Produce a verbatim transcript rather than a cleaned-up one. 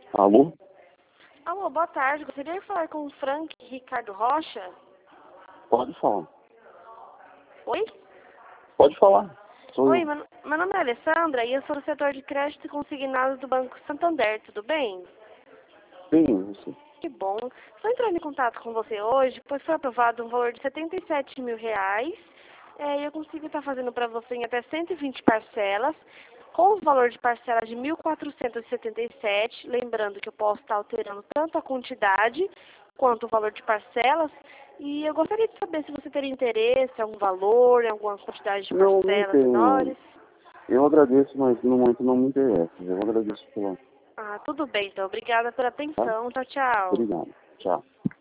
Alô? Alô, boa tarde. Gostaria de falar com o Frank Ricardo Rocha? Pode falar. Oi? Pode falar. Sou Oi, eu. meu, meu nome é Alessandra e eu sou do setor de crédito e consignados do Banco Santander, tudo bem? Sim, isso. Que bom. Estou entrando em contato com você hoje, pois foi aprovado um valor de setenta e sete mil reais. É, e eu consigo estar fazendo para você em até cento e vinte parcelas, com o valor de parcela de mil quatrocentos e setenta e sete. Lembrando que eu posso estar alterando tanto a quantidade quanto o valor de parcelas. E eu gostaria de saber se você teria interesse em algum valor, em alguma quantidade de Não, não parcelas tenho. menores. Eu agradeço, mas no momento não me interessa. Eu agradeço pela. Ah, tudo bem, então. Obrigada pela Tá? atenção. Tchau, tchau. Obrigado. Tchau.